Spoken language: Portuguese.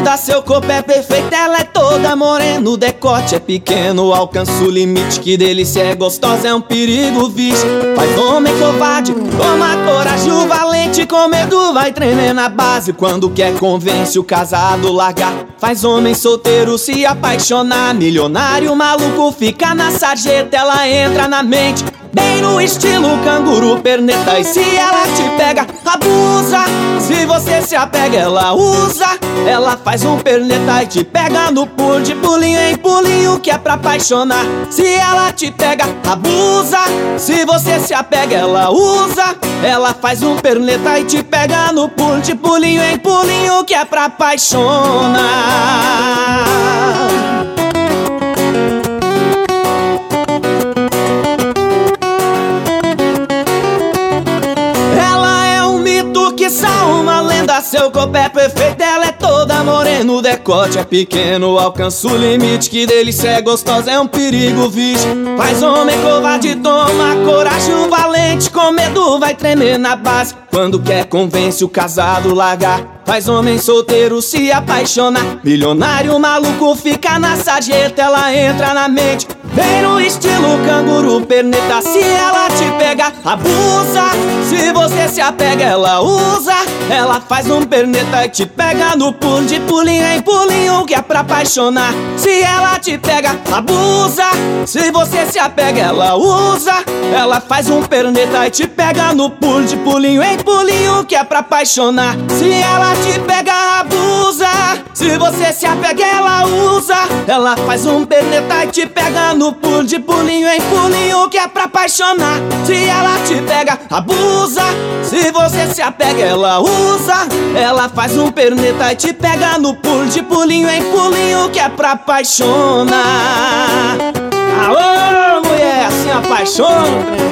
linda, seu corpo é perfeito, ela é toda morena, o decote é pequeno, alcança o limite, que delícia, é gostosa, é um perigo, vixe. Faz homem covarde, toma coragem, o valente com medo vai tremer na base, quando quer convence o casado largar. Faz homem solteiro se apaixonar, milionário maluco fica na sarjeta, ela entra na mente, bem no estilo canguru perneta. E se ela te pega, abusa, se você se apega, ela usa. Ela faz um perneta e te pega no pulo, de pulinho em pulinho, que é pra apaixonar. Se ela te pega, abusa, se você se apega, ela usa. Ela faz um perneta e te pega no pulo, de pulinho em pulinho, que é pra apaixonar. Uma lenda, seu corpo é perfeito, ela é toda morena, o decote é pequeno, alcança o limite, que delícia, é gostosa, é um perigo, vixe. Faz homem covarde, toma coragem, o valente com medo vai tremer na base, quando quer convence o casado largar. Faz homem solteiro se apaixonar, milionário maluco fica na sarjeta, ela entra na mente, bem no estilo canguru perneta. Se ela te pega, abusa, se você se apega, ela usa. Ela faz um perneta e te pega no pulo, de pulinho em pulinho, que é pra apaixonar. Se ela te pega, abusa, se você se apega, ela usa. Ela faz um perneta e te pega no pulo, de pulinho em pulinho, que é pra apaixonar. Se ela te pega, abusa, se você se apega, ela usa. Ela faz um perneta e te pega no pulo, de pulinho em pulinho, que é pra apaixonar. Se ela te pega, abusa, se você se apega, ela usa. Ela faz um perneta e te pega no pulo, de pulinho em pulinho, que é pra apaixonar. Alô, mulher, assim apaixona.